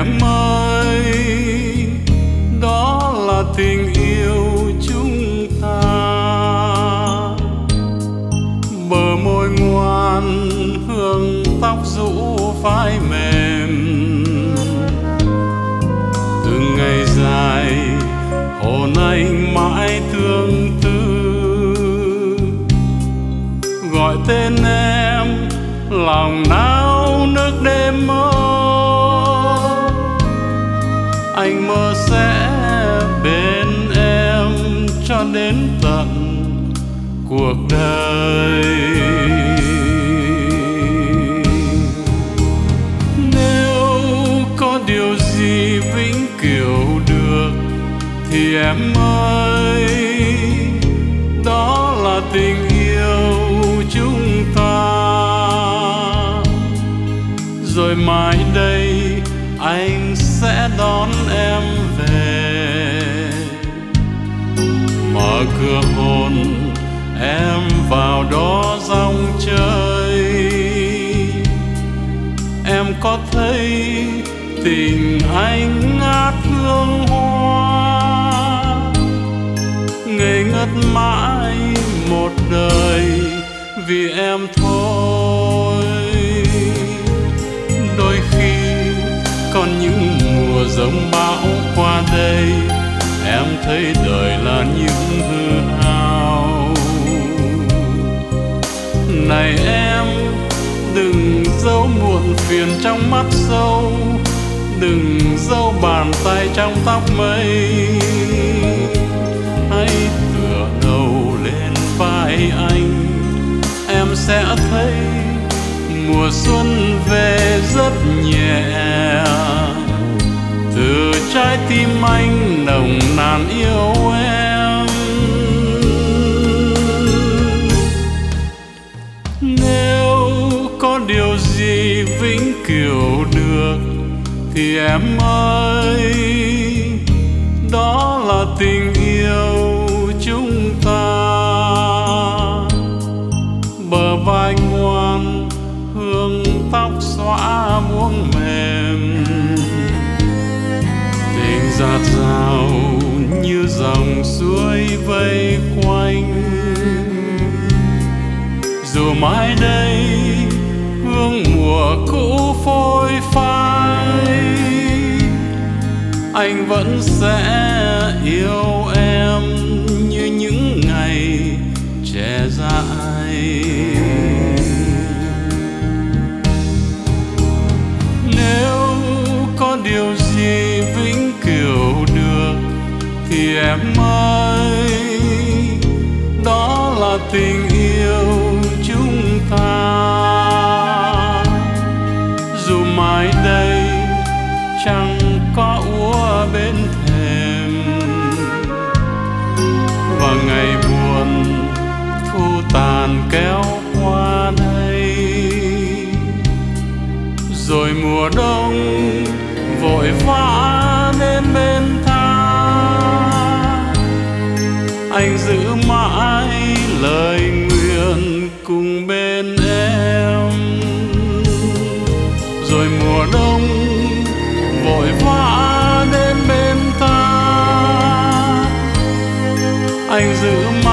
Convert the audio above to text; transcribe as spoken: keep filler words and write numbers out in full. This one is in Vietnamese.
em ơi, đó là tình yêu chúng ta. Bờ môi ngoan, hương tóc rũ vai mềm, từng ngày dài hồn anh mãi tương tư. Gọi tên em lòng nao nước đêm mơ, anh mơ sẽ bên em cho đến tận cuộc đời. Nếu có điều gì vĩnh cửu được thì em ơi, đó là tình yêu chúng ta. Rồi mai đây anh sẽ đón em về, mở cửa hôn em vào đó dòng chơi. Em có thấy tình anh ngát hương hoa, ngây ngất mãi một đời vì em thôi. Đôi khi còn những mùa giông bão qua đây, em thấy đời là những hư hao. Này em, đừng giấu muộn phiền trong mắt sâu, đừng giấu bàn tay trong tóc mây. Hãy tựa đầu lên vai anh, em sẽ thấy mùa xuân về rất nhẹ. Từ trái tim anh nồng nàn yêu em. Nếu có điều gì vĩnh cửu được thì em ơi, đó là tình yêu chúng ta. Bờ vai ngoan, hương tóc xõa buông mềm, tình dạt dào như dòng suối vây quanh. Dù mai đây hương mùa cũ phôi phai, anh vẫn sẽ yêu em như những ngày trẻ dại. Nếu có điều gì vĩnh cửu được thì em ơi, đó là tình yêu chúng ta. Dù mai đây chẳng có úa bên thềm, và ngày buồn thu tàn kéo qua đây, rồi mùa đông vội vã đến bên ta, anh giữ mãi lời nguyện cùng bên em. Rồi mùa đông vội vã đến bên ta, anh giữ mãi